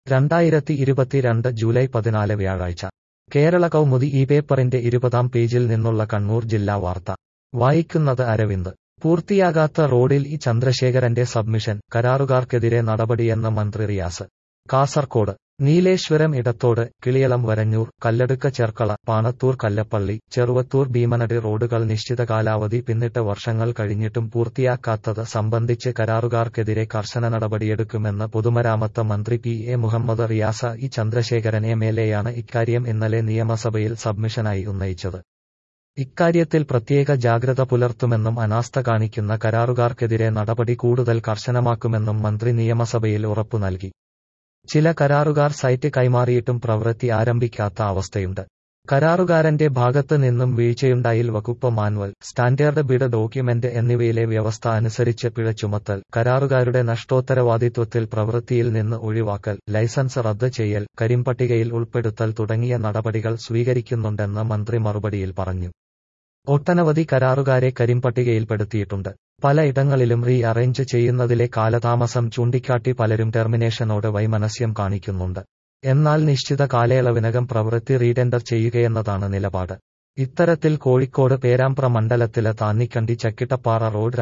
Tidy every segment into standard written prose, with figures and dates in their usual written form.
2022 July 14 വ്യാഴാഴ്ച കേരള കൗമുദി ഈ പേപ്പറിന്റെ 20-ാം പേജിൽ നിന്നുള്ള കണ്ണൂർ ജില്ലാ വാർത്ത വായിക്കുന്നത് അരവിന്ദ്. പൂർത്തിയാകാത്ത റോഡിൽ ഇ ചന്ദ്രശേഖരന്റെ സബ്മിഷൻ, കരാറുകാർക്കെതിരെ നടപടിയെന്ന് മന്ത്രി റിയാസ്. കാസർകോട് നീലേശ്വരം ഇടത്തോട്, കിളിയളം വരഞ്ഞൂർ, കല്ലടുക്ക ചെർക്കള, പാണത്തൂർ കല്ലപ്പള്ളി, ചെറുവത്തൂർ ഭീമനടി റോഡുകൾ നിശ്ചിത കാലാവധി പിന്നിട്ട് വർഷങ്ങൾ കഴിഞ്ഞിട്ടും പൂർത്തിയാക്കാത്തത് സംബന്ധിച്ച് കരാറുകാർക്കെതിരെ കർശന നടപടിയെടുക്കുമെന്ന് പൊതുമരാമത്ത് മന്ത്രി P A Muhammad Riyas. E Chandrasekharan എംഎൽഎയാണ് ഇക്കാര്യം ഇന്നലെ നിയമസഭയിൽ സബ്മിഷനായി ഉന്നയിച്ചത്. ഇക്കാര്യത്തിൽ പ്രത്യേക ജാഗ്രത പുലർത്തുമെന്നും അനാസ്ഥ കാണിക്കുന്ന കരാറുകാർക്കെതിരെ നടപടി കൂടുതൽ കർശനമാക്കുമെന്നും മന്ത്രി നിയമസഭയിൽ ഉറപ്പു നൽകി. ചില കരാറുകാർ സൈറ്റ് കൈമാറിയിട്ടും പ്രവൃത്തി ആരംഭിക്കാത്ത അവസ്ഥയുണ്ട്. കരാറുകാരന്റെ ഭാഗത്ത് നിന്നും വീഴ്ചയുണ്ടായിൽ വകുപ്പ് മാനുവൽ, സ്റ്റാൻഡേർഡ് ബിഡ് ഡോക്യുമെന്റ് എന്നിവയിലെ വ്യവസ്ഥ അനുസരിച്ച് പിഴ ചുമത്തൽ, കരാറുകാരുടെ നഷ്ടോത്തരവാദിത്വത്തിൽ പ്രവൃത്തിയിൽ നിന്ന് ഒഴിവാക്കൽ, ലൈസൻസ് റദ്ദ് ചെയ്യൽ, കരിമ്പട്ടികയിൽ ഉൾപ്പെടുത്തൽ തുടങ്ങിയ നടപടികൾ സ്വീകരിക്കുന്നുണ്ടെന്ന് മന്ത്രി മറുപടിയിൽ പറഞ്ഞു. ഒട്ടനവധി കരാറുകാരെ കരിമ്പട്ടികയിൽപ്പെടുത്തിയിട്ടുണ്ട്. പല ഇടങ്ങളിലും റീ അറേഞ്ച് ചെയ്യുന്നതിലെ കാലതാമസം ചൂണ്ടിക്കാട്ടി പലരും ടെർമിനേഷനോട് വൈമനസ്യം കാണിക്കുന്നുണ്ട്. എന്നാൽ നിശ്ചിത കാലയളവിനകം പ്രവൃത്തി റീടെൻഡർ ചെയ്യുകയെന്നതാണ് നിലപാട്. ഇത്തരത്തിൽ കോഴിക്കോട് പേരാമ്പ്ര മണ്ഡലത്തിലെ Thannikandi Chakkittappara road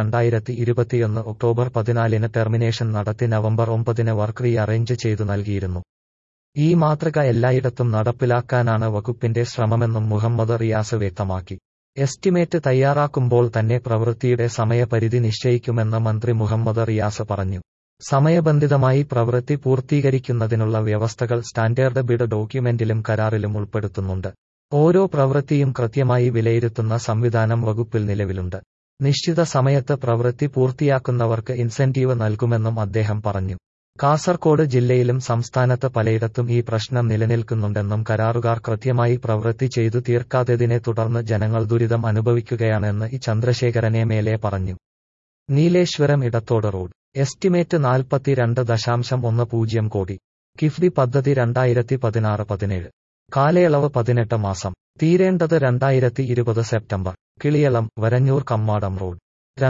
2021 October 14 termination നടത്തി നവംബർ 9 വർക്ക് റീ അറേഞ്ച് ചെയ്തു നൽകിയിരുന്നു. ഈ മാതൃക എല്ലായിടത്തും നടപ്പിലാക്കാനാണ് വകുപ്പിന്റെ ശ്രമമെന്നും മുഹമ്മദ് റിയാസ് വ്യക്തമാക്കി. എസ്റ്റിമേറ്റ് തയ്യാറാക്കുമ്പോൾ തന്നെ പ്രവൃത്തിയുടെ സമയപരിധി നിശ്ചയിക്കുമെന്ന് മന്ത്രി മുഹമ്മദ് റിയാസ് പറഞ്ഞു. സമയബന്ധിതമായി പ്രവൃത്തി പൂർത്തീകരിക്കുന്നതിനുള്ള വ്യവസ്ഥകൾ സ്റ്റാൻഡേർഡ് ബിഡ് ഡോക്യുമെന്റിലും കരാറിലും ഉൾപ്പെടുത്തുന്നുണ്ട്. ഓരോ പ്രവൃത്തിയും കൃത്യമായി വിലയിരുത്തുന്ന സംവിധാനം വകുപ്പിൽ നിലവിലുണ്ട്. നിശ്ചിത സമയത്ത് പ്രവൃത്തി പൂർത്തിയാക്കുന്നവർക്ക് ഇൻസെന്റീവ് നൽകുമെന്നും അദ്ദേഹം പറഞ്ഞു. കാസർകോട് ജില്ലയിലും സംസ്ഥാനത്ത് പലയിടത്തും ഈ പ്രശ്നം നിലനിൽക്കുന്നുണ്ടെന്നും കരാറുകാർ കൃത്യമായി പ്രവൃത്തി ചെയ്തു തീർക്കാത്തതിനെ തുടർന്ന് ജനങ്ങൾ ദുരിതം അനുഭവിക്കുകയാണെന്ന് ഇ ചന്ദ്രശേഖരൻ എംഎൽഎ പറഞ്ഞു. നീലേശ്വരം ഇടത്തോട് റോഡ് എസ്റ്റിമേറ്റ് 42.10 കോടി. കിഫ്ബി പദ്ധതി 2016-17. കാലയളവ് 18 മാസം. തീരേണ്ടത് 2020 സെപ്റ്റംബർ. കിളിയളം വരഞ്ഞൂർ കമ്മാടം റോഡ്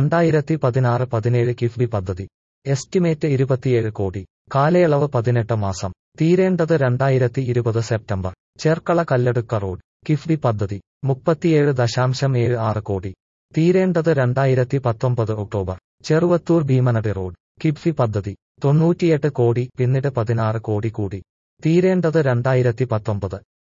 2016-17 കിഫ്ബി പദ്ധതി. എസ്റ്റിമേറ്റ് 27 കോടി. കാലയളവ് 18 മാസം. തീരേണ്ടത് 2020 സെപ്റ്റംബർ. ചെർക്കള കല്ലടുക്ക റോഡ് കിഫ്ബി പദ്ധതി 37.76 കോടി. തീരേണ്ടത് 2019 ഒക്ടോബർ. ചെറുവത്തൂർ ഭീമനടി റോഡ് കിഫ്ബി പദ്ധതി 98 കോടി പിന്നിട്ട് 16 കോടി കൂടി. തീരേണ്ടത് 2019.